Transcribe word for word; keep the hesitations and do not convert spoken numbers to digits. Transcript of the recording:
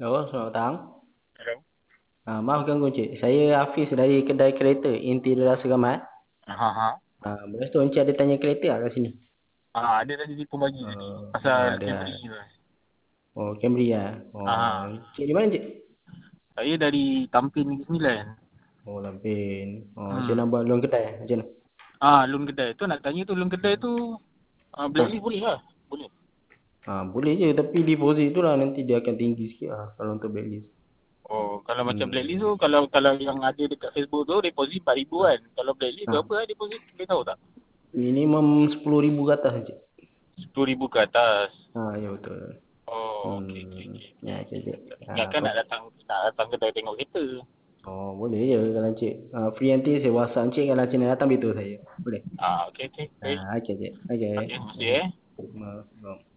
Halo, selamat petang. Hello. Ah, maaf ganggu Cik. Saya Hafiz dari kedai kereta Interior Rasa Gamat. Ha ha. Ah, lepas tu Encik ada tanya kereta lah kat sini. Ah, ada tadi dia pun bagi tadi. Uh, oh, Pasal ada. Camry tu. Oh, Camry lah. Ha Oh, ha. Cik di mana Cik? Saya dari Tampin Negeri Sembilan. Oh, Lampin. Oh, Cik Hmm. nak buat loan kedai macam mana? Ah, loan kedai. Tu nak tanya tu loan kedai tu ah, Ah, blacklist boleh lah. Boleh. ah, boleh je tapi deposit tu lah nanti dia akan tinggi sikit lah kalau untuk blacklist. Oh, kalau macam blacklist tu Hmm. kalau kalau yang ada dekat Facebook tu deposit empat ribu Ah, kan. Kalau blacklist ah. berapa lah deposit? Boleh tahu tak? Minimum sepuluh ribu ke atas Cik. Sepuluh ribu ke atas. Ah, ya betul. Oh, okey okey Hmm. okey. Ya, okey. okay, Cik. Ah, Ingatkan apa? nak datang nak datang kedai tengok kereta. Oh, boleh je kalau Encik. Uh, free nanti saya WhatsApp Encik kalau Encik nak datang beritahu saya. Boleh? Ah, okey okey. Baik. Ah, okey Cik. Okey. Okey, terima kasih Okey. eh. Ma- ma-